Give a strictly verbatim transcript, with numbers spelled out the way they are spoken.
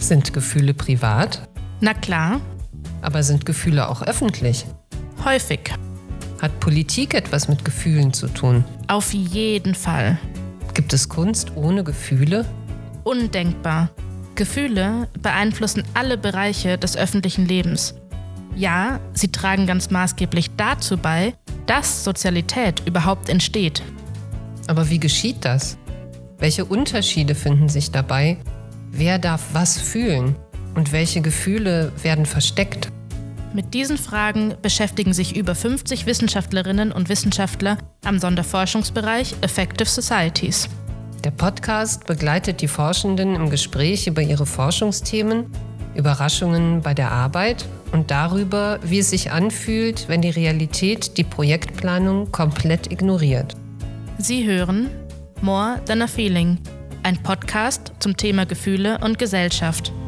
Sind Gefühle privat? Na klar. Aber sind Gefühle auch öffentlich? Häufig. Hat Politik etwas mit Gefühlen zu tun? Auf jeden Fall. Gibt es Kunst ohne Gefühle? Undenkbar. Gefühle beeinflussen alle Bereiche des öffentlichen Lebens. Ja, sie tragen ganz maßgeblich dazu bei, dass Sozialität überhaupt entsteht. Aber wie geschieht das? Welche Unterschiede finden sich dabei? Wer darf was fühlen? Und welche Gefühle werden versteckt? Mit diesen Fragen beschäftigen sich über fünfzig Wissenschaftlerinnen und Wissenschaftler am Sonderforschungsbereich Affective Societies. Der Podcast begleitet die Forschenden im Gespräch über ihre Forschungsthemen, Überraschungen bei der Arbeit und darüber, wie es sich anfühlt, wenn die Realität die Projektplanung komplett ignoriert. Sie hören More Than a Feeling, ein Podcast zum Thema Gefühle und Gesellschaft.